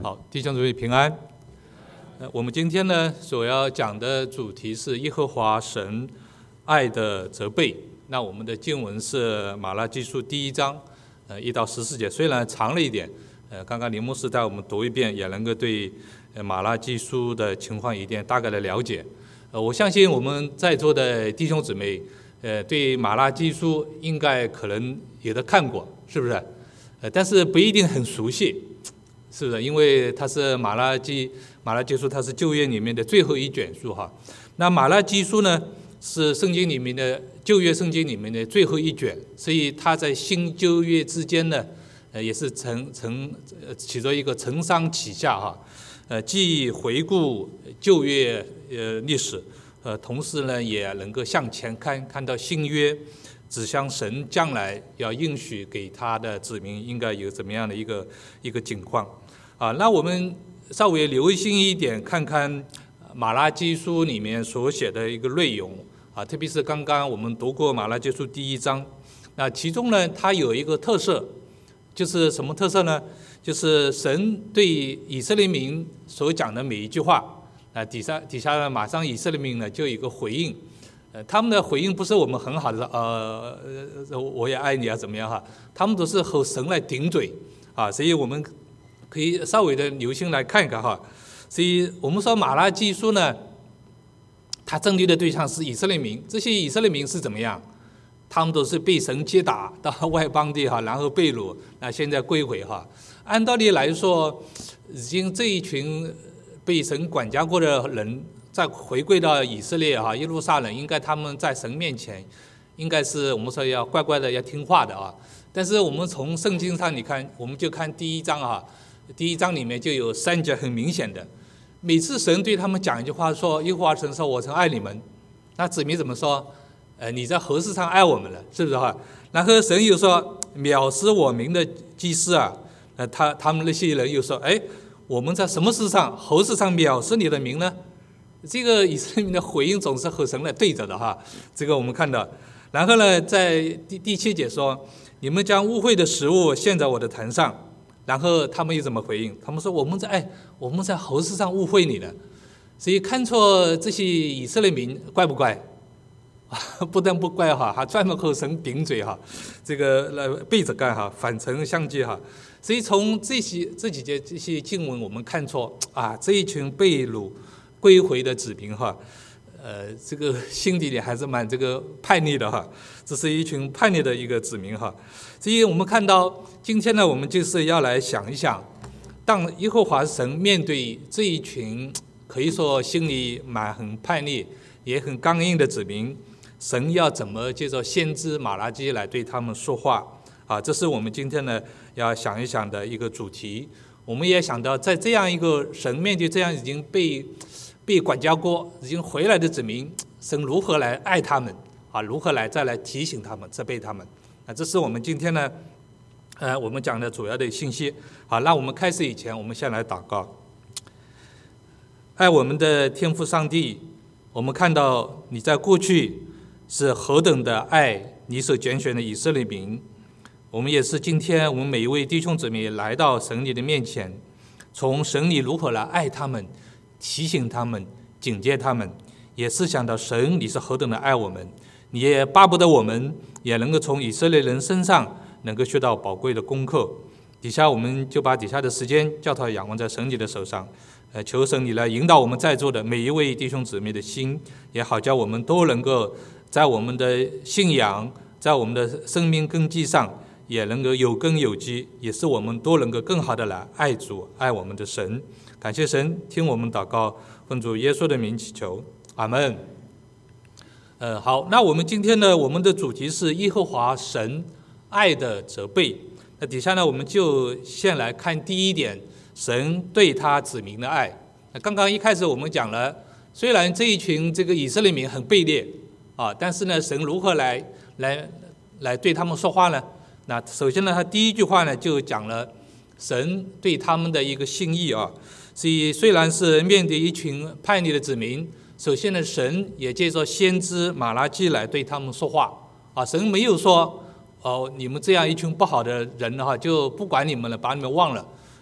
好，弟兄姊妹平安。我们今天呢所要讲的主题是耶和华神爱的责备。那我们的经文是马拉基书第1章1到14节，虽然长了一点，刚刚林牧师带我们读一遍，也能够对马拉基书的情况有一点大概的了解。我相信我们在座的弟兄姊妹，对马拉基书应该可能有的看过，是不是？但是不一定很熟悉。是不是？因为它是马拉基书，它是旧约里面的最后一卷书哈。那马拉基书呢，是圣经里面的旧约圣经里面的最后一卷，所以它在新旧约之间呢，也是起着一个承上启下哈。既回顾旧约历史，同时呢也能够向前看到新约，指向神将来要应许给他的子民应该有怎么样的一个景况。那我们稍微留心一点，看看马拉基书里面所写的一个内容特别是刚刚我们读过马拉基书第1章，那其中呢，它有一个特色，就是什么特色呢？就是神对以色列民所讲的每一句话，底下呢，马上以色列民呢就有一个回应，他们的回应不是我们很好的我也爱你怎么样哈，他们都是和神来顶嘴所以我们可以稍微的留心来看一看哈。所以我们说马拉基书呢，它针对的对象是以色列民，这些以色列民是怎么样？他们都是被神接打到外邦地然后被掳，那现在归回按道理来说，已经这一群被神管教过的人再回归到以色列耶路撒冷，应该他们在神面前应该是我们说要乖乖的要听话的但是我们从圣经上你看，我们就看第1章第1章里面就有3节很明显的，每次神对他们讲一句话说，耶和华神说我曾爱你们，那子民怎么说？你在何事上爱我们了，是不是然后神又说藐视我名的祭司他们那些人又说我们在什么事上何事上藐视你的名呢？这个以色列民的回应总是和神来对着的这个我们看到。然后呢，在第7节说，你们将污秽的食物献在我的坛上，然后他们又怎么回应？他们说我们在何事上误会你呢？所以看错这些以色列民怪不怪？不但不怪还专门和神顶嘴这个背着干反成相讥所以从这几节这些经文我们看出这一群被掳归回的子民这个心底里还是蛮这个叛逆的这是一群叛逆的一个子民所以我们看到今天呢，我们就是要来想一想，当耶和华神面对这一群可以说心里很叛逆也很刚硬的子民，神要怎么借着先知马拉基来对他们说话这是我们今天呢要想一想的一个主题。我们也想到在这样一个神面对这样已经被管教过已经回来的子民，神如何来爱他们如何再来提醒他们责备他们这是我们今天呢我们讲的主要的信息。那我们开始以前，我们先来祷告。爱我们的天父上帝，我们看到你在过去是何等的爱你所拣选的以色列民，我们也是今天我们每一位弟兄姊妹来到神你的面前，从神你如何来爱他们，提醒他们，警戒他们，也是想到神你是何等的爱我们，你也巴不得我们也能够从以色列人身上能够学到宝贵的功课。底下我们就把底下的时间交托仰望在神你的手上，求神你来引导我们在座的每一位弟兄姊妹的心，也好叫我们都能够在我们的信仰，在我们的生命根基上也能够有根有基，也是我们都能够更好的来爱主爱我们的神。感谢神，听我们祷告，奉主耶稣的名祈求，阿们。好，那我们今天呢，我们的主题是耶和华神爱的责备。那底下呢，我们就先来看第一点，神对他子民的爱。刚刚一开始我们讲了，虽然这一群这个以色列民很卑劣但是呢，神如何来对他们说话呢？那首先呢，他第一句话呢就讲了神对他们的一个心意所以虽然是面对一群叛逆的子民，首先呢，神也借着先知马拉基来对他们说话神没有说你们这样一群不好的人就不管你们了，把你们忘了，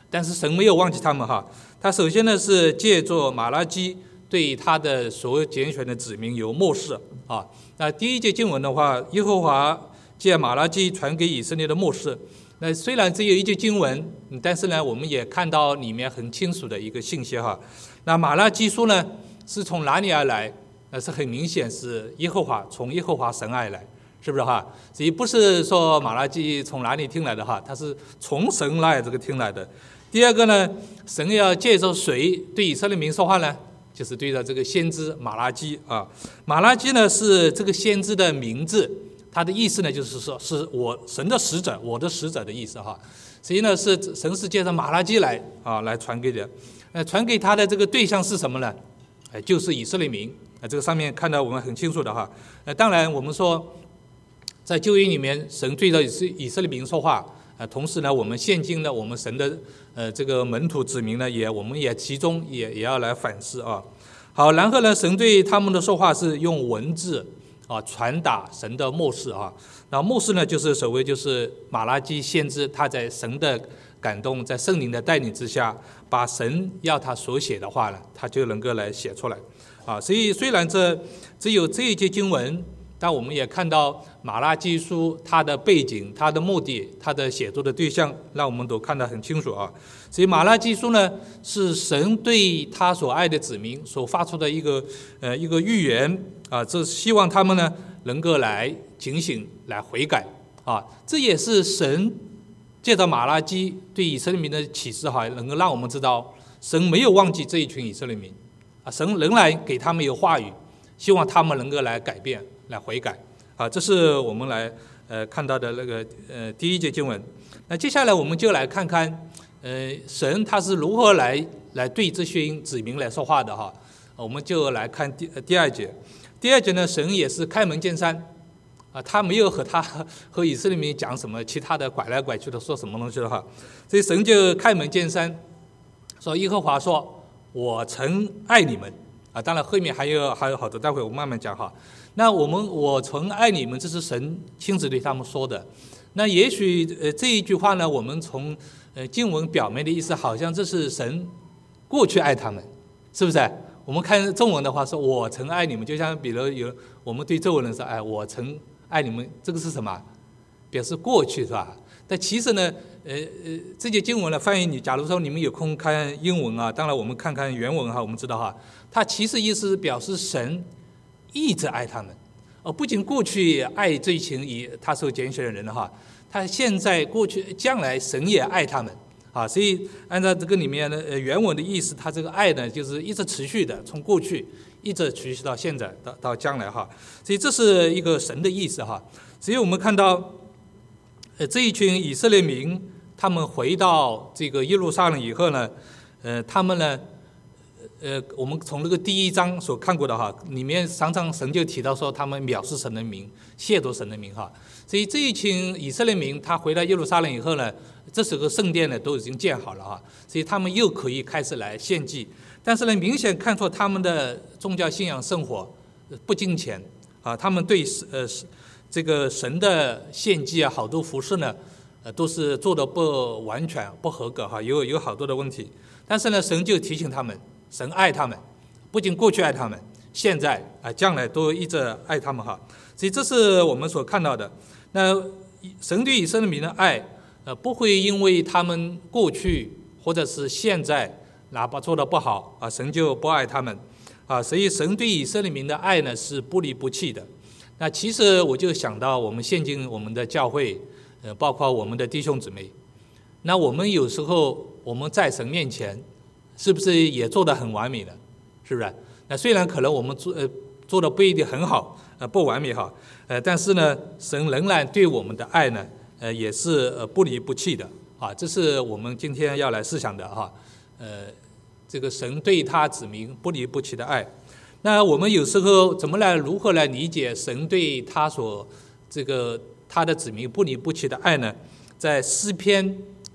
但是神没有忘记他们哈。他首先呢是借着马拉基对他的所拣选的子民有默示啊。那第一节经文的话，耶和华借马拉基传给以色列的默示。那虽然只有一节经文，但是呢，我们也看到里面很清楚的一个信息哈。那马拉基书呢是从哪里而来？那是很明显是耶和华，从耶和华神而来，是不是哈？所以不是说马拉基从哪里听来的哈，他是从神来这个听来的。第二个呢，神要借着谁对以色列民说话呢？就是对着这个先知马拉基啊。马拉基呢是这个先知的名字，他的意思呢就是说是我神的使者，我的使者的意思哈。所以呢是神是借着马拉基来来传给的。传给他的这个对象是什么呢？就是以色列民。这个上面看到我们很清楚的哈。当然我们说在旧约里面神对着以色列民说话，同时呢我们现今呢我们神的这个门徒子民呢我们也其中也要来反思啊。好，然后呢神对他们的说话是用文字传达神的默示啊。那默示呢就是所谓就是马拉基先知，他在神的感动，在圣灵的带领之下，把神要他所写的话呢，他就能够来写出来啊。所以虽然这只有这一节经文，但我们也看到马拉基书它的背景、它的目的、它的写作的对象，让我们都看得很清楚啊。所以马拉基书呢，是神对他所爱的子民所发出的一个预言啊，这希望他们呢能够来警醒、来悔改啊。这也是神借着马拉基对以色列民的启示哈，能够让我们知道神没有忘记这一群以色列民啊，神仍然给他们有话语，希望他们能够来改变、来悔改啊。这是我们来看到的那个第一节经文。那接下来我们就来看看神他是如何来对这群子民来说话的哈。我们就来看第二节。第二节呢，神也是开门见山啊，他没有和以色列民讲什么其他的拐来拐去的说什么东西的哈。所以神就开门见山说，耶和华说，我曾爱你们啊。当然后面还有好多，待会我慢慢讲哈。那我曾爱你们，这是神亲自对他们说的。那也许这一句话呢，我们从经文表面的意思，好像这是神过去爱他们，是不是？我们看中文的话说我曾爱你们，就像比如我们对周围人说我曾爱你们，这个是什么？表示过去是吧？但其实呢这节经文的翻译，假如说你们有空看英文啊，当然我们看看原文哈，我们知道哈，它其实意思是表示神一直爱他们，不仅过去爱这一群他所拣选的人的哈，他现在过去将来神也爱他们啊。所以按照这个里面的原文的意思，他这个爱呢就是一直持续的，从过去一直持续到现在到将来哈。所以这是一个神的意思哈。所以我们看到这一群以色列民他们回到这个耶路撒冷以后呢，他们呢我们从那个第一章所看过的哈，里面常常神就提到说他们藐视神的名，亵渎神的名哈。所以这一群以色列民他回到耶路撒冷以后呢，这时候圣殿呢都已经建好了哈，所以他们又可以开始来献祭。但是呢，明显看出他们的宗教信仰生活不敬虔啊，他们对这个神的献祭好多服饰呢都是做的不完全、不合格哈，有好多的问题。但是呢，神就提醒他们，神爱他们，不仅过去爱他们，现在将来都一直爱他们哈。所以这是我们所看到的。那神对以色列民的爱不会因为他们过去或者是现在哪怕做得不好神就不爱他们所以神对以色列民的爱呢是不离不弃的。那其实我就想到我们现今我们的教会包括我们的弟兄姊妹，那我们有时候我们在神面前是不是也做得很完美的？是不是？那虽然可能我们做的不一定很好不完美哈但是呢神仍然对我们的爱呢也是不离不弃的这是我们今天要来思想的哈这个神对他子民不离不弃的爱。那我们有时候如何来理解神对他的子民不离不弃的爱呢？在诗篇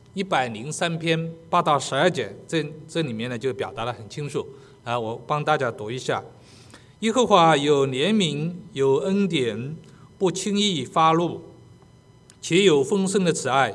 103篇8到12节这里面呢就表达得很清楚我帮大家读一下。耶和华有怜悯，有恩典，不轻易发怒，且有丰盛的慈爱，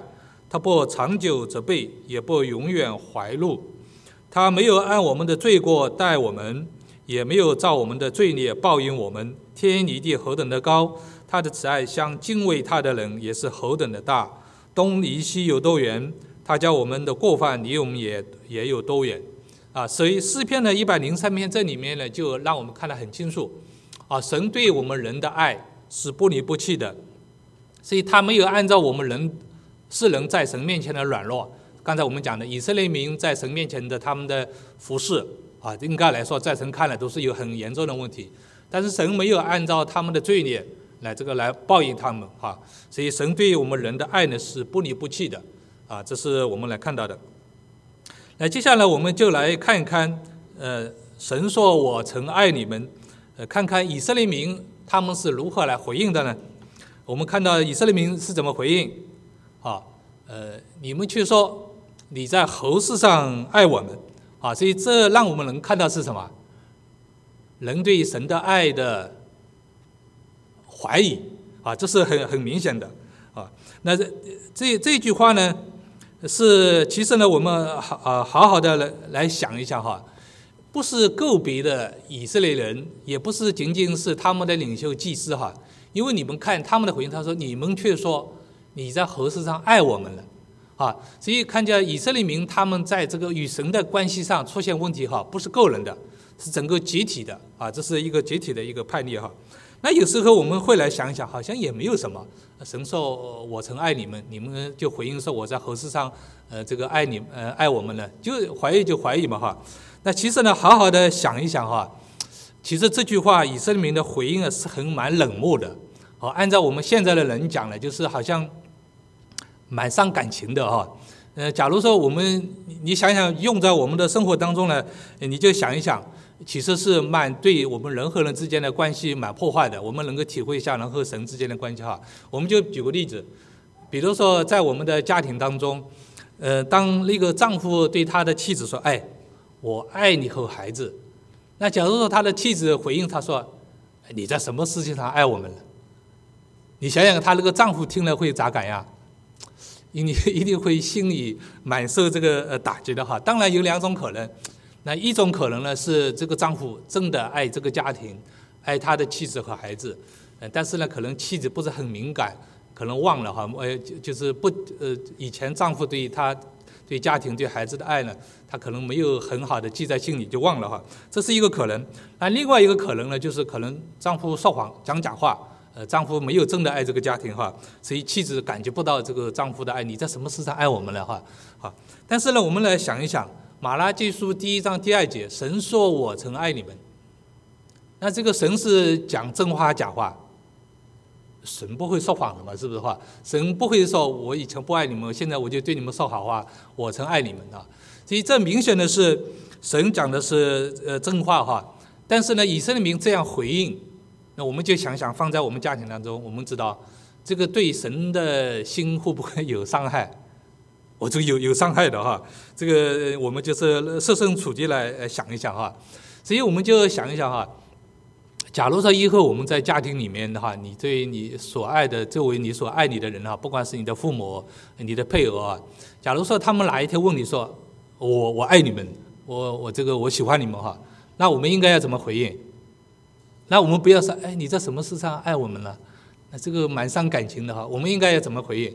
他不长久责备，也不永远怀怒。他没有按我们的罪过待我们，也没有照我们的罪孽报应我们。天离地何等的高，他的慈爱向敬畏他的人也是何等的大。东离西有多远，他叫我们的过犯离我们也有多远。所以诗篇的103篇这里面呢，就让我们看得很清楚。神对我们人的爱是不离不弃的，所以他没有按照我们世人在神面前的软弱。刚才我们讲的以色列民在神面前的他们的服侍应该来说在神看来都是有很严重的问题，但是神没有按照他们的罪孽来报应他们所以神对我们人的爱呢是不离不弃的这是我们来看到的。那接下来我们就来看一看神说我曾爱你们，看看以色列民他们是如何来回应的呢？我们看到以色列民是怎么回应你们却说你在何事上爱我们所以这让我们能看到是什么？人对神的爱的怀疑这是很明显的那这句话呢其实呢我们好好的来想一下不是个别的以色列人，也不是仅仅是他们的领袖祭司因为你们看他们的回应，他说你们却说你在何事上爱我们了所以看见以色列民他们在这个与神的关系上出现问题不是个人的，是整个集体的这是一个集体的一个叛逆那有时候我们会来想一想，好像也没有什么，神说我曾爱你们，你们就回应说我在何事上这个爱我们呢？就怀疑嘛那其实呢好好的想一想其实这句话以色列民的回应是蛮冷漠的按照我们现在的人讲呢，就是好像蛮伤感情的假如说你想想用在我们的生活当中呢，你就想一想，其实是对我们人和人之间的关系蛮破坏的。我们能够体会一下人和神之间的关系我们就举个例子，比如说在我们的家庭当中当那个丈夫对他的妻子说我爱你和孩子，那假如说他的妻子回应他说你在什么事情上爱我们了，你想想他那个丈夫听了会咋感呀？你一定会心里蛮受这个打击的当然有两种可能，那一种可能呢是这个丈夫真的爱这个家庭，爱他的妻子和孩子但是呢可能妻子不是很敏感，可能忘了就是以前丈夫对家庭对孩子的爱呢，他可能没有很好的记在心里就忘了这是一个可能。那另外一个可能呢，就是可能丈夫说谎讲假话丈夫没有真的爱这个家庭所以妻子感觉不到这个丈夫的爱，你在什么事上爱我们了但是呢我们来想一想，马拉基书1章2节，神说我曾爱你们，那这个神是讲真话假话？神不会说谎的嘛，是不是神不会说我以前不爱你们，现在我就对你们说好话，我曾爱你们所以这明显的是神讲的是真话但是呢以色列民这样回应，那我们就想想放在我们家庭当中，我们知道这个对神的心会不会有伤害？这个有伤害的这个我们就是设身处地来想一想所以我们就想一想假如说以后我们在家庭里面的你对你所爱的周围你所爱你的人不管是你的父母你的配偶假如说他们哪一天问你说我爱你们，我喜欢你们那我们应该要怎么回应？那我们不要说你在什么事上爱我们了，那这个蛮伤感情的我们应该要怎么回应？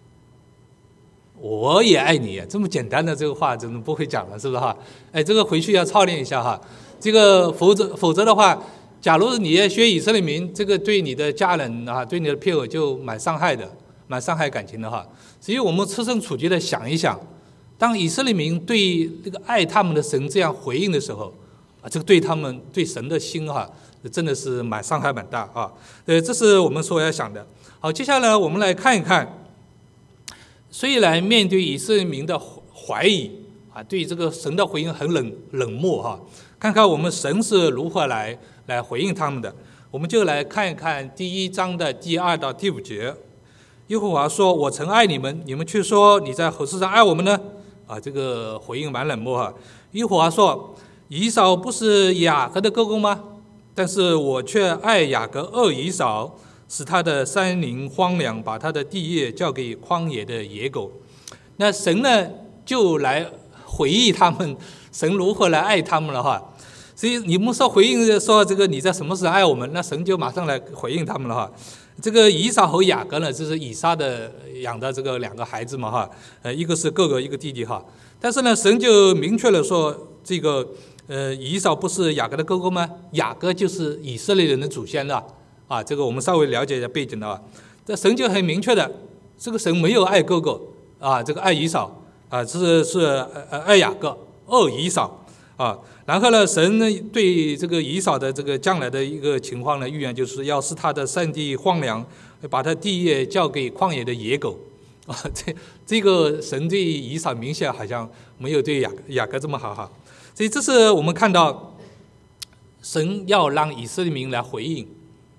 我也爱你这么简单的这个话真的不会讲了，是不是这个回去要操练一下这个否则的话，假如你要学以色列民，这个对你的家人对你的配偶就蛮伤害的，蛮伤害感情的所以我们设身处地的想一想，当以色列民对这个爱他们的神这样回应的时候这个对他们对神的心真的是蛮伤害蛮大这是我们所要想的。好，接下来我们来看一看，虽然面对以色列民的怀疑对这个神的回应很冷漠看看我们神是如何来回应他们的。我们就来看一看1章的第2到第5节。耶和华说我曾爱你们，你们却说你在何事上爱我们呢？这个回应蛮冷漠耶和华说以扫不是雅各的哥哥吗？但是我却爱雅各恶以扫，使他的山林荒凉，把他的地业交给荒野的野狗。 那神呢就来回忆他们，神如何来爱他们了哈。所以你们说回应说这个你在什么时候爱我们，那神就马上来回应他们了哈。这个以扫和雅各呢，这是以撒的养的这个2个孩子嘛哈，一个是哥哥，一个弟弟哈。但是呢，神就明确了说，这个以扫不是雅各的哥哥吗？雅各就是以色列人的祖先了啊。这个我们稍微了解一下背景的啊。这神就很明确的，这个神没有爱哥哥啊，这个爱以扫啊，是爱雅各，恶以扫啊。然后呢，神呢对这个以扫的这个将来的一个情况呢，预言就是要使他的山地荒凉，把他地业交给旷野的野狗啊。这个神对以扫明显好像没有对雅各这么好哈。所以这是我们看到神要让以色列民来回应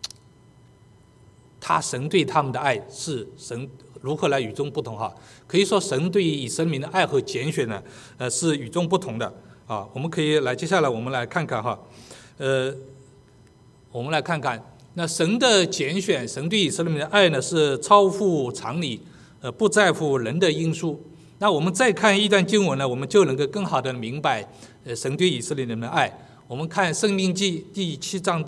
神对他们的爱，是神如何来与众不同哈。可以说神对于以色列民的爱和拣选呢，是与众不同的啊。我们可以接下来我们来看看哈，我们来看看那神的拣选，神对以色列民的爱呢是超乎常理，不在乎人的因素。那我们再看一段经文呢，我们就能够更好的明白神对以色列人的爱。我们看申命记第7章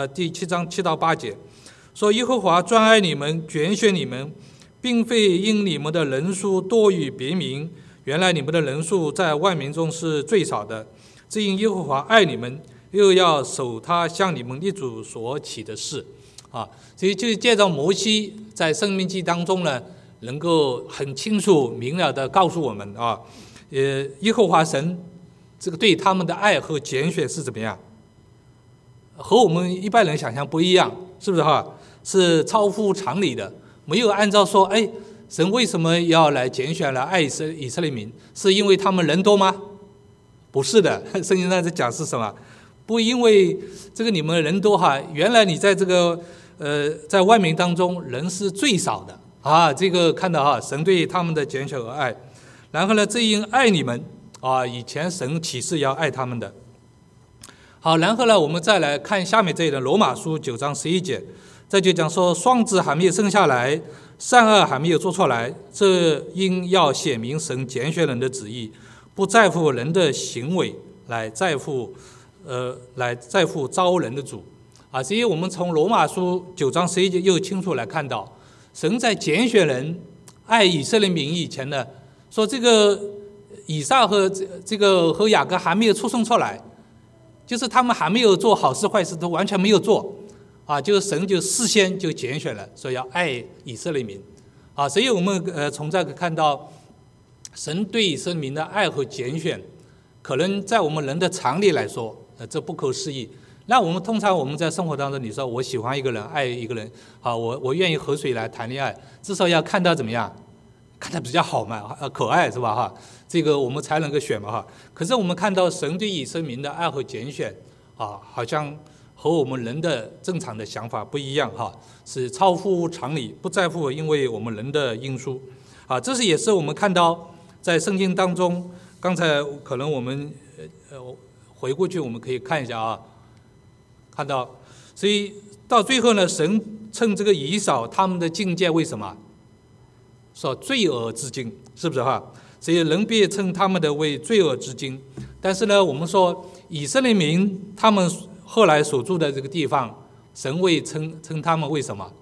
7到8节，说耶和华专爱你们，拣选你们，并非因你们的人数多于别民，原来你们的人数在万民中是最少的，只因耶和华爱你们，又要守他向你们列祖所起的事啊。所以就借着摩西在申命记当中呢，能够很清楚明了的告诉我们啊，耶和华神这个对他们的爱和拣选是怎么样，和我们一般人想象不一样，是不是哈？是超乎常理的，没有按照说，神为什么要来拣选来爱以色列民？是因为他们人多吗？不是的，圣经上在讲是什么？不因为这个你们人多哈，原来你在这个在万民当中人是最少的啊。这个看到哈，神对他们的拣选和爱，然后呢，正因爱你们啊，以前神启示要爱他们的。好，然后呢，我们再来看下面这一段罗马书9章11节，这就讲说双子还没有生下来，善恶还没有做出来，这因要显明神拣选人的旨意，不在乎人的行为，来在乎招人的主啊。所以我们从罗马书9章11节又清楚来看到，神在拣选人爱以色列民以前呢，说这个以撒和雅各还没有出生出来，就是他们还没有做好事坏事，都完全没有做啊，就是神就事先就拣选了，说要爱以色列民啊。所以我们从这个看到神对以色列民的爱和拣选，可能在我们人的常理来说这不可思议。那我们通常我们在生活当中，你说我喜欢一个人，爱一个人啊，我愿意和谁来谈恋爱，至少要看到怎么样，看他比较好嘛，可爱是吧哈？这个我们才能够选嘛哈。可是我们看到神对以色列民的爱和拣选啊，好像和我们人的正常的想法不一样哈，是超乎常理，不在乎因为我们人的因素啊。这是也是我们看到在圣经当中，刚才可能我们回过去我们可以看一下啊，看到，所以到最后呢，神称这个以扫他们的境界为什么？说罪恶之境，是不是哈？所以人别称他们的为罪恶之境。但是呢，我们说以色列民他们后来所住的这个地方，神为称他们为什么？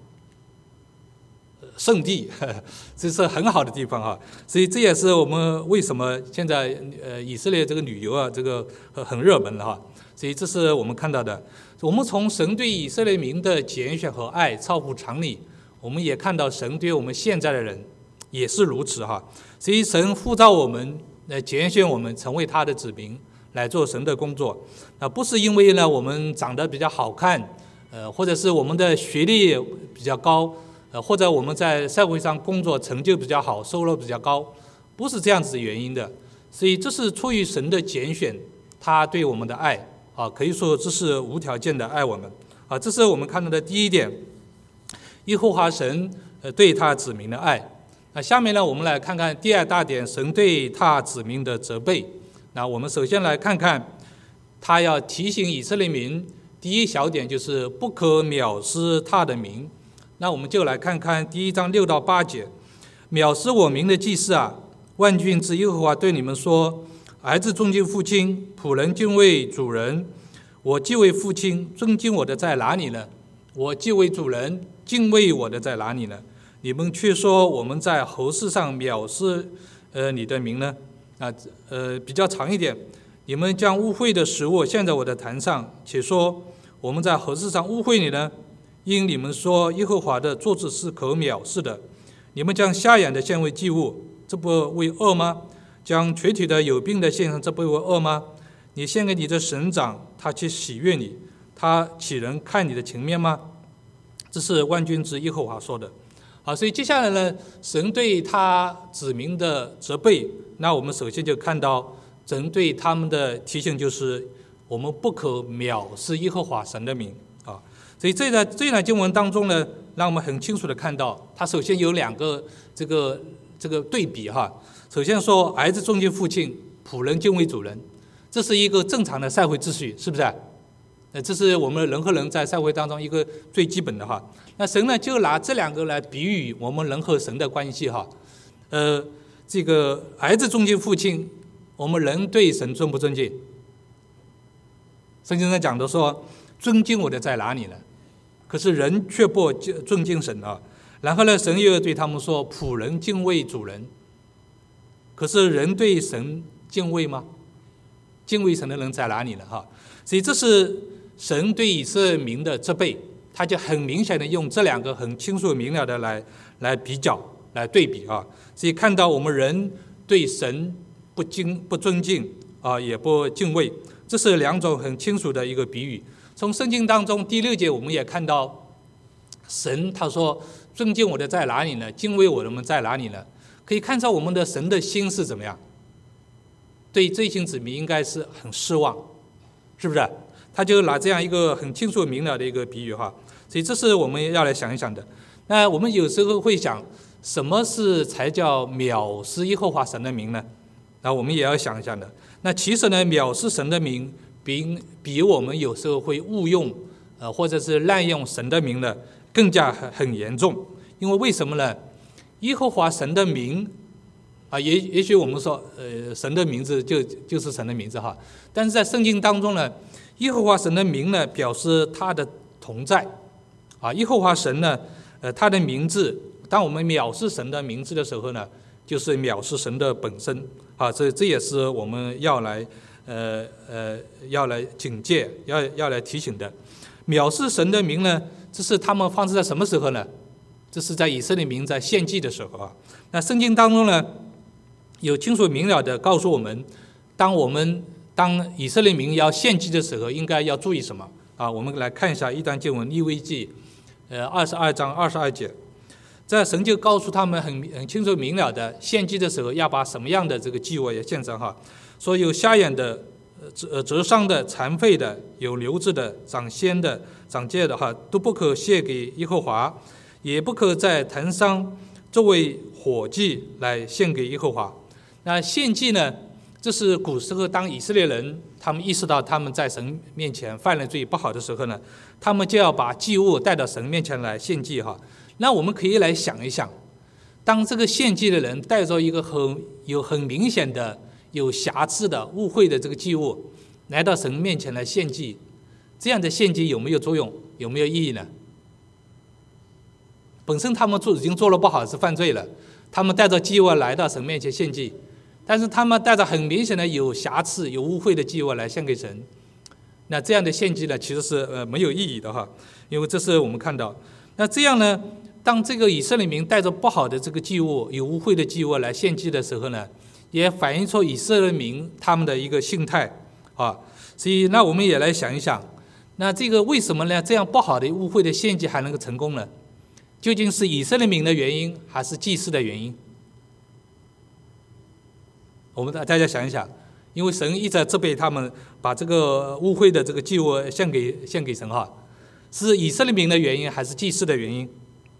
圣地，这是很好的地方哈。所以这也是我们为什么现在以色列这个旅游啊，这个很热门了哈。所以这是我们看到的。我们从神对以色列民的拣选和爱超乎常理，我们也看到神对我们现在的人也是如此哈。所以神呼召我们来拣选我们成为他的子民，来做神的工作。不是因为呢我们长得比较好看，或者是我们的学历比较高，或者我们在社会上工作成就比较好，收入比较高，不是这样子的原因的。所以这是出于神的拣选，他对我们的爱啊，可以说这是无条件的爱我们啊。这是我们看到的第一点，耶和华神对他子民的爱。那下面呢，我们来看看第二大点，神对他子民的责备。那我们首先来看看，他要提醒以色列民，第一小点就是不可藐视他的名。那我们就来看看第1章6到8节，藐视我名的祭司啊， 万军之耶和华对你们说：儿子尊敬父亲，仆人敬畏主人。我既为父亲，尊敬我的在哪里呢？我既为主人，敬畏我的在哪里呢？你们却说我们在侯世上藐视你的名呢？比较长一点，你们将污秽的食物献在我的坛上，且说我们在何事上污秽你呢？因你们说耶和华的桌子是可藐视的。你们将瞎眼的献为祭物，这不为恶吗？将瘸腿的有病的献上，这不为恶吗？你献给你的神长，他却喜悦你，他岂能看你的情面吗？这是万军之耶和华说的。好，所以接下来呢，神对他子民的责备，那我们首先就看到神对他们的提醒，就是我们不可藐视耶和华神的名啊。所以这段经文当中呢，让我们很清楚的看到，它首先有两个这个对比哈。首先说儿子尊敬父亲，仆人敬畏主人，这是一个正常的社会秩序，是不是？这是我们人和人在社会当中一个最基本的哈。那神呢，就拿这两个来比喻我们人和神的关系哈。这个儿子尊敬父亲，我们人对神尊不尊敬？圣经上讲的说，尊敬我的在哪里呢？可是人却不尊敬神啊。然后呢，神又对他们说，仆人敬畏主人。可是人对神敬畏吗？敬畏神的人在哪里呢？哈，所以这是神对以色列民的责备，他就很明显的用这两个很清楚明了的来比较、来对比啊。所以看到我们人对神不尊敬啊，也不敬畏，这是两种很清楚的一个比喻。从圣经当中第6节，我们也看到神他说：“尊敬我的在哪里呢？敬畏我的们在哪里呢？”可以看出我们的神的心是怎么样？对这群子民应该是很失望，是不是？他就拿这样一个很清楚明了的一个比喻哈，所以这是我们要来想一想的。那我们有时候会想，什么是才叫藐视耶和华神的名呢？那我们也要想一想的。那其实呢，藐视神的名比我们有时候会误用或者是滥用神的名呢，更加很严重。因为为什么呢？耶和华神的名啊，也许我们说神的名字就是神的名字哈，但是在圣经当中呢，耶和华神的名呢，表示他的同在啊。耶和华神呢，他的名字，当我们藐视神的名字的时候呢，就是藐视神的本身啊。这也是我们要来警戒，要来提醒的。藐视神的名呢，这是他们发生在什么时候呢？这是在以色列民在献祭的时候啊。那圣经当中呢，有清楚明了的告诉我们，当以色列民要献祭的时候，应该要注意什么啊？我们来看一下一段经文，利未记22章22节，这神就告诉他们很清楚明了的，献祭的时候要把什么样的这个祭物也献上哈。说有瞎眼的、折伤的、残废的、有瘤子的、长癣的、长疥的哈，都不可献给耶和华，也不可在坛上作为火祭来献给耶和华。那献祭呢，这是古时候当以色列人他们意识到他们在神面前犯了罪不好的时候呢，他们就要把祭物带到神面前来献祭哈。那我们可以来想一想，当这个献祭的人带着一个很明显的有瑕疵的污秽的这个祭物来到神面前来献祭，这样的献祭有没有作用，有没有意义呢？本身他们已经做了不好，是犯罪了，他们带着祭物来到神面前献祭，但是他们带着很明显的有瑕疵有污秽的祭物来献给神，那这样的献祭呢，其实是没有意义的哈。因为这是我们看到，那这样呢，当这个以色列民带着不好的这个祭物有污秽的祭物来献祭的时候呢，也反映出以色列民他们的一个心态啊。所以那我们也来想一想，那这个为什么呢？这样不好的污秽的献祭还能够成功呢？究竟是以色列民的原因，还是祭司的原因？我们大家想一想，因为神一直责备他们把这个污秽的这个祭物献给神哈，是以色列民的原因，还是祭司的原因？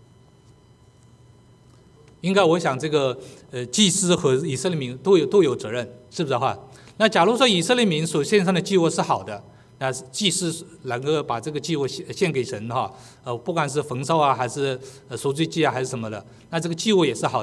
应该我想这个祭司和以色列民都有责任，是不是哈？那假如说以色列民所献上的祭物是好的，那祭司能够把这个祭物献给神哈，不管是焚烧啊，还是赎罪祭啊，还是什么的，那这个祭物也是好的。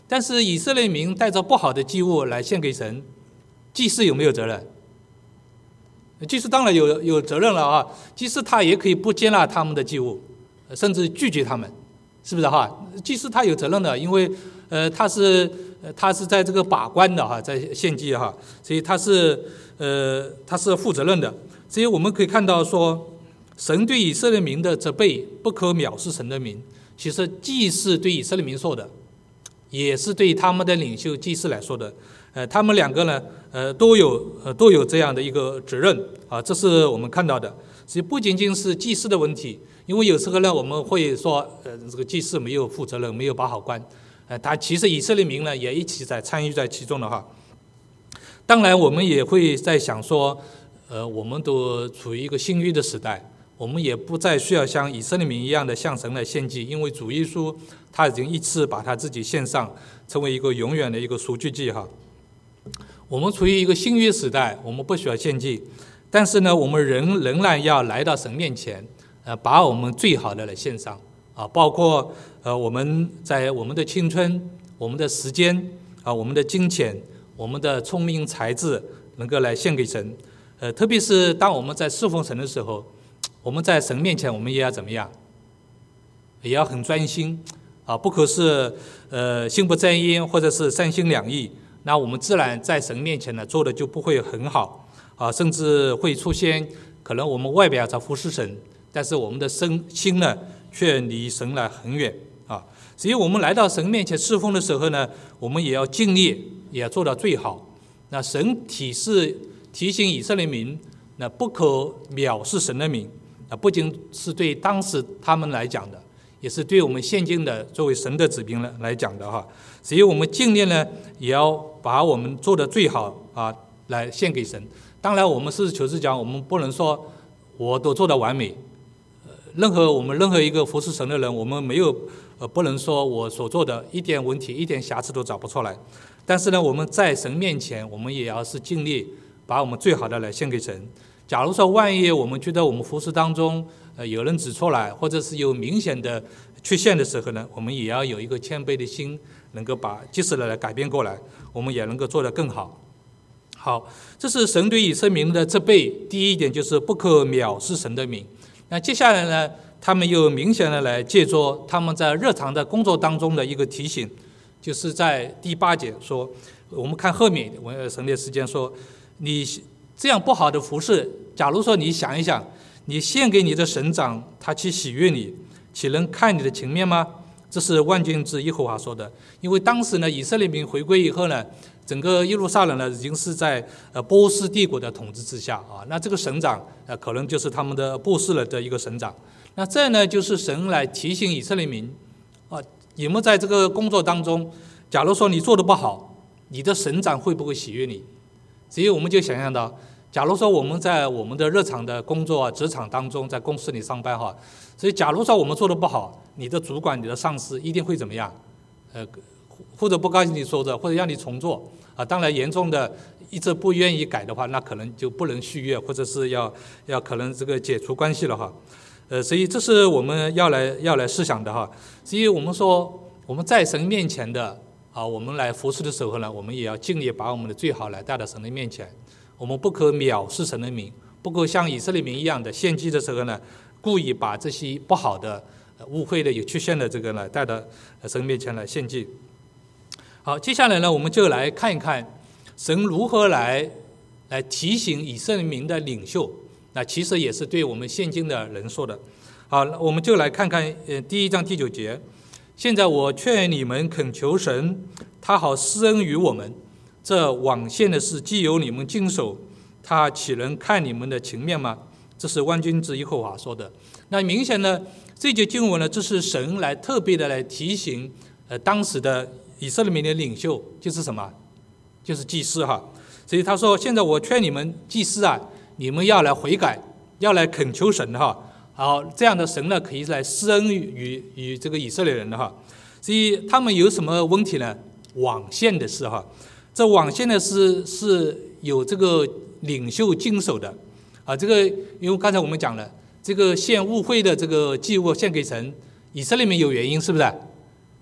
但是以色列民带着不好的祭物来献给神，祭司有没有责任？祭司当然有责任了啊！祭司他也可以不接纳他们的祭物，甚至拒绝他们，是不是哈？祭司他有责任的，因为他是在这个把关的哈，在献祭哈，所以他是负责任的。所以我们可以看到说，神对以色列民的责备不可藐视神的名。其实既是对以色列民说的，也是对他们的领袖祭司来说的。他们两个呢，都有这样的一个责任啊，这是我们看到的。所以不仅仅是祭司的问题，因为有时候呢，我们会说，这个祭司没有负责任，没有把好关。他其实以色列民呢也一起参与在其中的哈。当然，我们也会在想说，我们都处于一个新约的时代，我们也不再需要像以色列民一样的向神来献祭，因为主耶稣他已经一次把他自己献上，成为一个永远的一个赎罪祭哈。我们处于一个新约时代，我们不需要献祭，但是呢，我们仍然要来到神面前，把我们最好的来献上啊，包括我们在我们的青春、我们的时间啊、我们的金钱、我们的聪明才智，能够来献给神。特别是当我们在侍奉神的时候，我们在神面前，我们也要怎么样？也要很专心啊，不可是心不在焉，或者是三心两意。那我们自然在神面前呢，做的就不会很好啊，甚至会出现可能我们外表在服侍神，但是我们的心呢，却离神呢很远啊。所以我们来到神面前侍奉的时候呢，我们也要尽力，也要做到最好。那神提醒以色列民，那不可藐视神的名啊，不仅是对当时他们来讲的，也是对我们现今的作为神的子民来讲的哈。所以我们尽力呢，也要把我们做的最好啊，来献给神。当然，我们实事求是讲，我们不能说我都做得完美。我们任何一个服侍神的人，我们没有不能说我所做的一点问题、一点瑕疵都找不出来。但是呢，我们在神面前，我们也要是尽力把我们最好的来献给神。假如说万一我们觉得我们服侍当中有人指出来，或者是有明显的缺陷的时候呢，我们也要有一个谦卑的心，能够把及时的来改变过来，我们也能够做得更好。好，这是神对以色列民的责备。第一点就是不可藐视神的名。那接下来呢，他们又明显的来借着他们在日常的工作当中的一个提醒，就是在第8节说，我们看后面我省略时间说，你这样不好的服侍，假如说你想一想，你献给你的神长，他去喜悦你，岂能看你的情面吗？这是万军之耶和华说的。因为当时呢，以色列民回归以后呢，整个耶路撒冷呢已经是在波斯帝国的统治之下啊。那这个省长可能就是他们的波斯人的一个省长。那这呢就是神来提醒以色列民啊，你们在这个工作当中，假如说你做得不好，你的省长会不会喜悦你？所以我们就想象到，假如说我们在我们的日常的工作职场当中，在公司里上班哈，所以假如说我们做得不好，你的主管、你的上司一定会怎么样？或者不高兴你说的，或者让你重做啊。当然严重的一直不愿意改的话，那可能就不能续约，或者是要可能这个解除关系了哈。所以这是我们要来思想的哈。所以我们说我们在神面前的啊，我们来服侍的时候呢，我们也要尽力把我们的最好来带到神的面前。我们不可藐视神的名，不可像以色列民一样的献祭的时候呢，故意把这些不好的、污秽的、有缺陷的这个呢带到神面前来献祭。好，接下来呢，我们就来看一看神如何来提醒以色列民的领袖。那其实也是对我们现今的人说的。好，我们就来看看第1章第9节。现在我劝你们恳求神，他好施恩于我们。这往现的事既有你们经手，他岂能看你们的情面吗？这是万军之耶和华说的。那明显呢，这节经文呢，这是神来特别的来提醒当时的以色列民的领袖，就是什么？就是祭司哈。所以他说，现在我劝你们祭司啊，你们要来悔改，要来恳求神哈。好，这样的神呢，可以来施恩于这个以色列人的哈。所以他们有什么问题呢？往现的事哈。这往现的事是有这个领袖经手的啊。这个因为刚才我们讲了，这个献污秽的这个祭物献给神，以色列民有原因，是不是？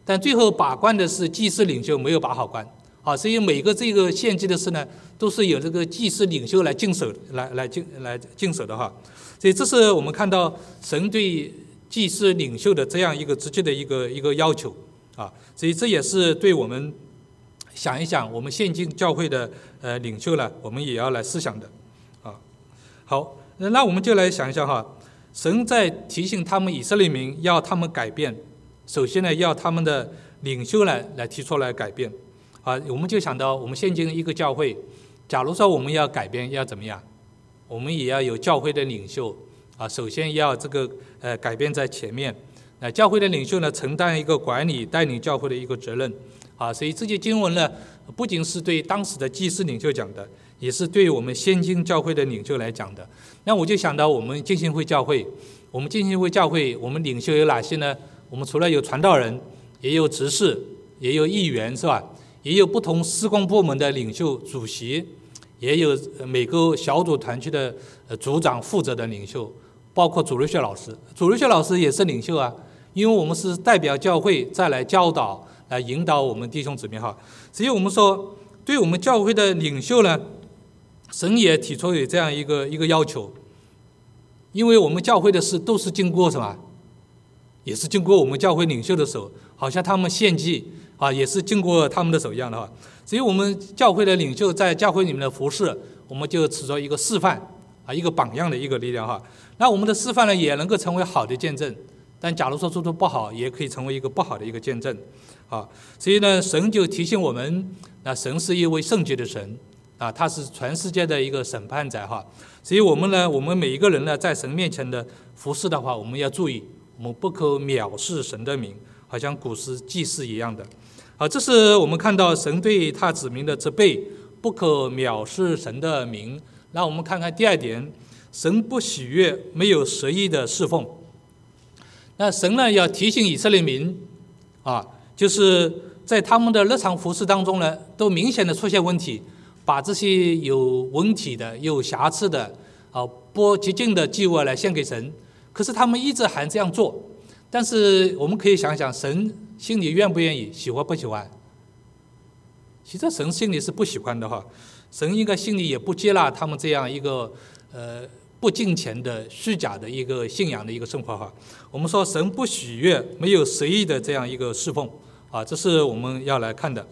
但最后把关的是祭司领袖没有把好关啊，所以每个这个献祭的事呢，都是由这个祭司领袖来经手的哈。所以这是我们看到神对祭司领袖的这样一个直接的一个要求啊，所以这也是对我们想一想，我们现今教会的领袖呢，我们也要来思想的啊。好，那我们就来想一下哈，神在提醒他们以色列民要他们改变，首先呢要他们的领袖来提出来改变啊。我们就想到我们现今一个教会，假如说我们要改变，要怎么样？我们也要有教会的领袖啊，首先要这个改变在前面。教会的领袖呢，承担一个管理带领教会的一个责任啊。所以这些经文呢，不仅是对当时的祭司领袖讲的，也是对我们现今教会的领袖来讲的。那我就想到我们浸信会教会，我们领袖有哪些呢？我们除了有传道人，也有执事，也有议员，是吧？也有不同施工部门的领袖、主席，也有每个小组团区的组长负责的领袖，包括主日学老师。主日学老师也是领袖啊，因为我们是代表教会再来教导、来引导我们弟兄姊妹哈。所以我们说，对我们教会的领袖呢，神也提出有这样一个要求，因为我们教会的事都是经过什么？也是经过我们教会领袖的手，好像他们献祭啊，也是经过他们的手一样的哈。所以我们教会的领袖在教会里面的服事，我们就持着一个示范啊，一个榜样的一个力量哈。那我们的示范呢，也能够成为好的见证，但假如说做得不好，也可以成为一个不好的一个见证啊。所以呢，神就提醒我们，那神是一位圣洁的神啊，他是全世界的一个审判者哈。所以我们每一个人呢，在神面前的服事的话，我们要注意，我们不可藐视神的名，好像古时祭祀一样的。好，这是我们看到神对他子民的责备，不可藐视神的名。那我们看看第二点，神不喜悦没有实意的侍奉。那神呢，要提醒以色列民啊，就是在他们的日常服事当中呢，都明显的出现问题，把这些有问题的、有瑕疵的不洁净的祭物来献给神。可是他们一直还这样做，但是我们可以想想，神心里愿不愿意，喜欢不喜欢？其实神心里是不喜欢的哈，神应该心里也不接纳他们这样一个不敬虔的虚假的一个信仰的一个生活哈。我们说神不喜悦没有实意的这样一个侍奉啊，这是我们要来看的。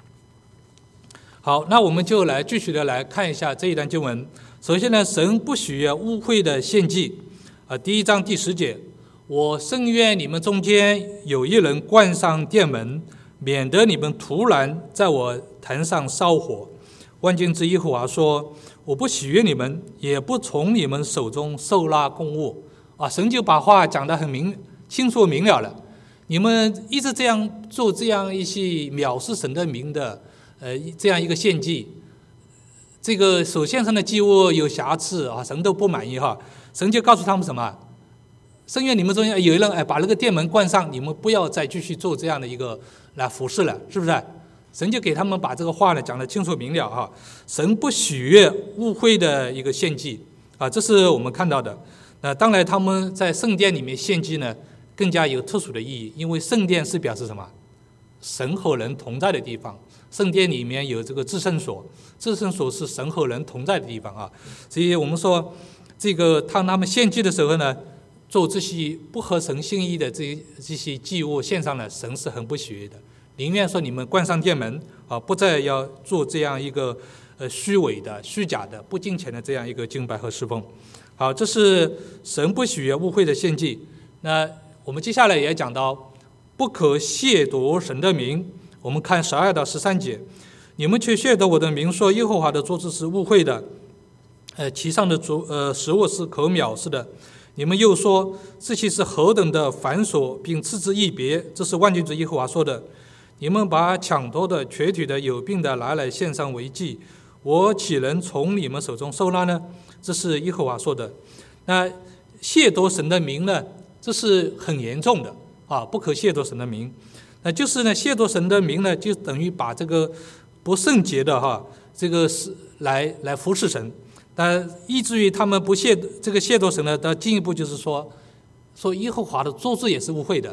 好，那我们就来继续的来看一下这一段经文。首先呢，神不喜悦污秽的献祭第1章第10节，我甚愿你们中间有一人关上殿门，免得你们突然在我坛上烧火。万军之耶和华说，我不喜悦你们，也不从你们手中收纳供物神就把话讲得很清楚明了了。你们一直这样做，这样一些藐视神的名的这样一个献祭，这个所献上的祭物有瑕疵神都不满意哈。神就告诉他们什么？甚愿你们中间有一人把那个殿门关上，你们不要再继续做这样的一个来服侍了，是不是？神就给他们把这个话呢讲得清楚明了哈。神不喜悦污秽的一个献祭这是我们看到的。当然他们在圣殿里面献祭呢，更加有特殊的意义，因为圣殿是表示什么？神和人同在的地方。圣殿里面有这个至圣所，至圣所是神和人同在的地方所以我们说这个当他们献祭的时候呢，做这些不合神心意的这些祭物献上了，神是很不喜悦的，宁愿说你们关上殿门不再要做这样一个虚伪的、虚假的、不敬虔的这样一个敬拜和侍奉。好，这是神不喜悦污秽的献祭。那我们接下来也讲到不可亵渎神的名。我们看12到13节，你们却亵渎我的名，说耶和华的桌子是污秽的，其上的食物是可藐视的。你们又说这些是何等的繁琐，并嗤之以别，这是万军之耶和华说的。你们把抢夺的、瘸腿的、有病的拿来献上为祭，我岂能从你们手中收纳呢？这是耶和华说的。那亵渎神的名呢，这是很严重的不可亵渎神的名。那就是呢，亵渎神的名呢，就等于把这个不圣洁的这个是来服侍神。但以至于他们不亵渎神呢，到进一步就是说耶和华的桌子也是污秽的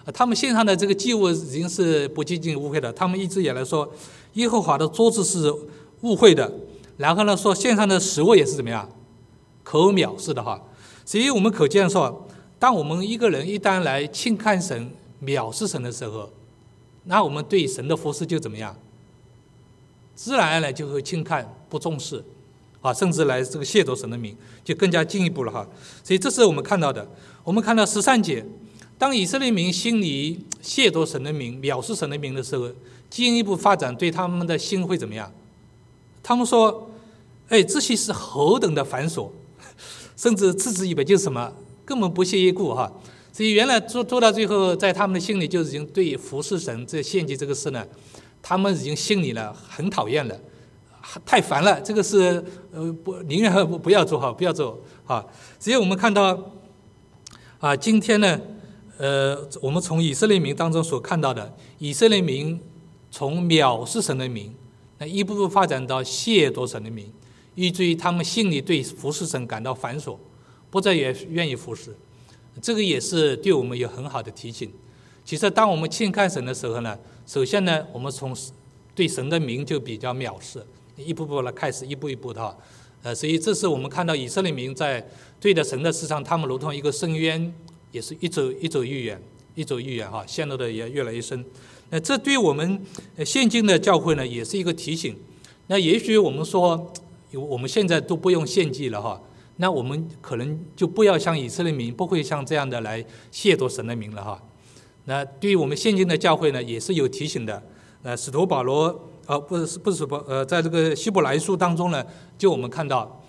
他们献上的这个祭物已经是不洁净污秽的，他们一直以来说耶和华的桌子是污秽的，然后呢说献上的食物也是怎么样，可藐视的哈。所以我们可见说，当我们一个人一旦来轻看神、藐视神的时候，那我们对神的服事就怎么样，自然而然就会轻看、不重视啊，甚至来这个亵渎神的名，就更加进一步了哈。所以这是我们看到的。我们看到13节，当以色列民心里亵渎神的名、藐视神的名的时候，进一步发展对他们的心会怎么样？他们说：“哎，这些是何等的繁琐，甚至嗤之以鼻，就是什么，根本不屑一顾哈。”所以原来做到最后，在他们的心里就已经对服侍神、这献祭这个事呢，他们已经心里呢很讨厌了，太烦了，这个是宁愿不要做哈，不要做啊。所以我们看到啊，今天呢，我们从以色列民当中所看到的，以色列民从藐视神的名，那一步步发展到亵渎神的名，以至于他们心里对服侍神感到繁琐，不再也愿意服侍。这个也是对我们有很好的提醒。其实当我们轻看神的时候呢，首先呢，我们从对神的名就比较藐视，一步步的开始，一步一步的所以这是我们看到以色列民在对着神的事上，他们如同一个深渊，也是一走愈远，一走愈远哈，陷入的也越来越深。那这对我们现今的教会呢，也是一个提醒。那也许我们说，我们现在都不用献祭了哈，那我们可能就不要像以色列民，不会像这样的来亵渎神的名了哈。那对于我们现今的教会呢，也是有提醒的。使徒保罗不是在这个希伯来书当中呢，就我们看到。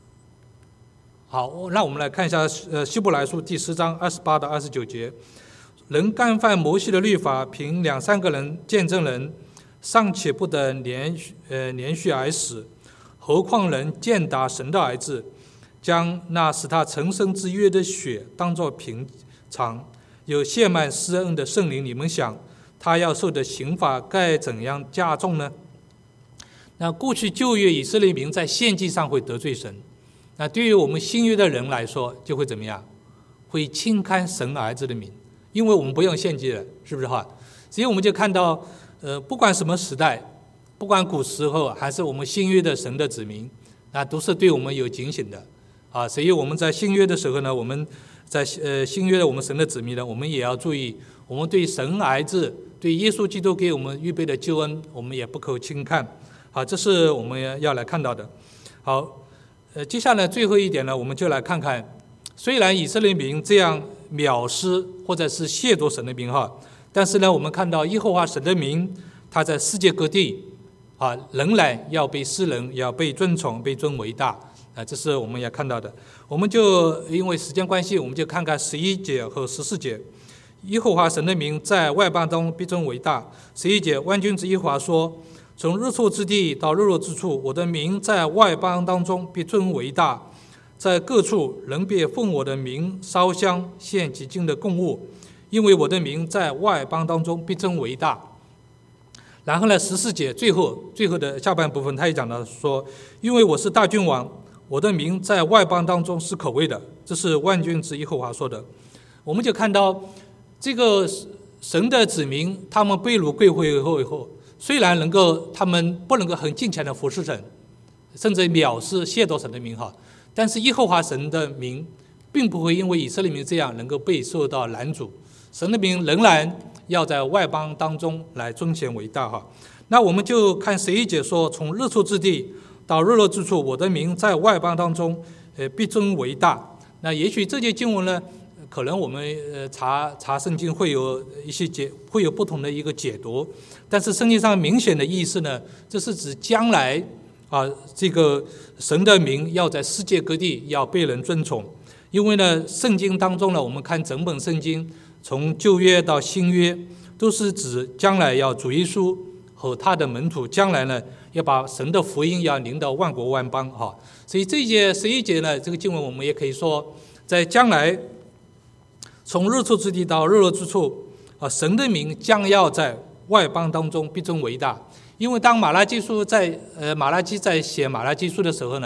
好，那我们来看一下希伯来书第10章28到29节。人干犯摩西的律法，凭2、3个人见证人，尚且不得连续而死，何况人践踏神的儿子，将那使他成生之约的血当作平常，有谢曼施恩的圣灵，你们想他要受的刑罚该怎样加重呢？那过去旧约以色列民在献祭上会得罪神，那对于我们新约的人来说，就会怎么样？会轻看神儿子的名，因为我们不用献祭了，是不是哈？所以我们就看到，不管什么时代，不管古时候还是我们新约的神的子民，那都是对我们有警醒的啊。所以我们在新约的时候呢，我们在新约的我们神的子民呢，我们也要注意，我们对神儿子、对耶稣基督给我们预备的救恩，我们也不可轻看。好，这是我们要来看到的。好，接下来最后一点呢，我们就来看看，虽然以色列民这样藐视或者是亵渎神的名哈，但是呢，我们看到耶和华神的名，他在世界各地仍然要被世人要被尊崇、被尊为大这是我们要看到的。我们就因为时间关系，我们就看看11节和14节。耶和华神的名在外邦中必尊为大。11节，万军之耶和华说：从日出之地到日落之处，我的名在外邦当中必尊为大。在各处人必奉我的名烧香献洁净的供物，因为我的名在外邦当中必尊为大。然后呢，14节最后的下半部分，他也讲到说：因为我是大君王，我的名在外邦当中是可畏的。这是万军之耶和华说的。我们就看到这个神的子民，他们被掳归回以后，虽然他们不能够很敬虔的服侍神，甚至藐视亵渎神的名哈，但是耶和华神的名并不会因为以色列民这样能够被受到拦阻，神的名仍然要在外邦当中来尊显为大哈。那我们就看11节说：从日出之地到日落之处，我的名在外邦当中必尊为大。那也许这节经文呢，可能我们查圣经会有会有不同的一个解读，但是圣经上明显的意思呢，这是指将来这个神的名要在世界各地要被人尊崇。因为呢，圣经当中呢，我们看整本圣经，从旧约到新约，都是指将来要主耶稣和他的门徒将来呢，要把神的福音要临到万国万邦哈。所以这一节11节呢，这个经文我们也可以说，在将来从日出之地到日落之处神的名将要在外邦当中必尊为大。因为当马拉基在写马拉基书的时候呢，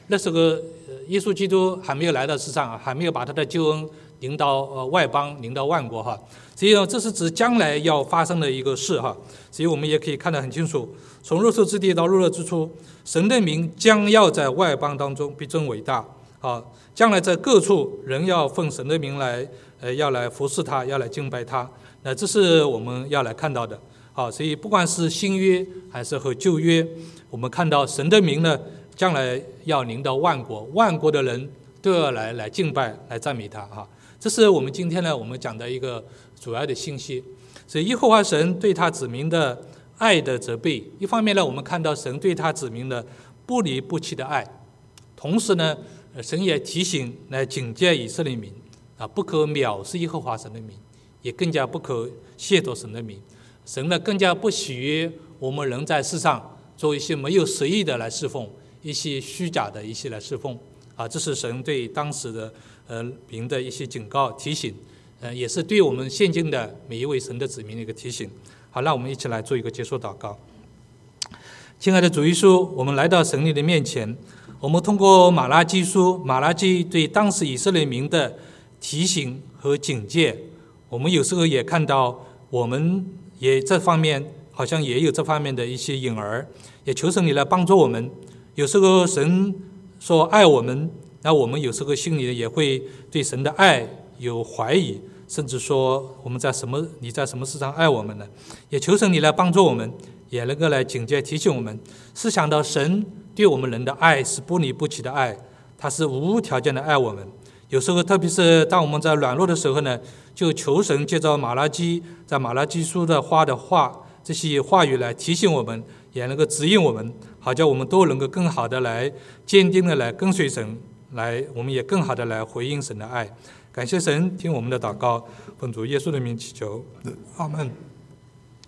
那时候耶稣基督还没有来到世上，还没有把他的救恩临到外邦，临到万国哈。所以这是指将来要发生的一个事哈。所以我们也可以看得很清楚，从入手之地到入热之初，神的名将要在外邦当中必尊伟大啊！将来在各处人要奉神的名来，要来服侍他，要来敬拜他。那这是我们要来看到的。好，所以不管是新约还是和旧约，我们看到神的名呢，将来要临到万国，万国的人都要来敬拜，来赞美他哈。这是我们今天呢，我们讲的一个主要的信息。所以耶和华神对他子民的爱的责备，一方面呢，我们看到神对他子民的不离不弃的爱，同时呢，神也提醒来警戒以色列民啊，不可藐视耶和华神的名，也更加不可亵渎神的名。神呢，更加不喜悦我们人在世上做一些没有实意的来侍奉，一些虚假的一些来侍奉啊，这是神对当时的民的一些警告提醒，也是对我们现今的每一位神的子民的一个提醒。好，那我们一起来做一个结束祷告。亲爱的主耶稣，我们来到神你的面前，我们通过马拉基书，马拉基对当时以色列民的提醒和警戒，我们有时候也看到我们也这方面好像也有这方面的一些影儿，也求神你来帮助我们。有时候神说爱我们，那我们有时候心里也会对神的爱有怀疑，甚至说你在什么事上爱我们呢？也求神你来帮助我们，也能够来警戒提醒我们，是想到神对我们人的爱是不离不弃的爱，他是无条件的爱我们。有时候特别是当我们在软弱的时候呢，就求神借着在马拉基书的话这些话语来提醒我们，也能够指引我们，好叫我们都能够更好的来坚定的来跟随神，我们也更好的来回应神的爱。感谢神，听我们的祷告，奉主耶稣的名祈求，阿们。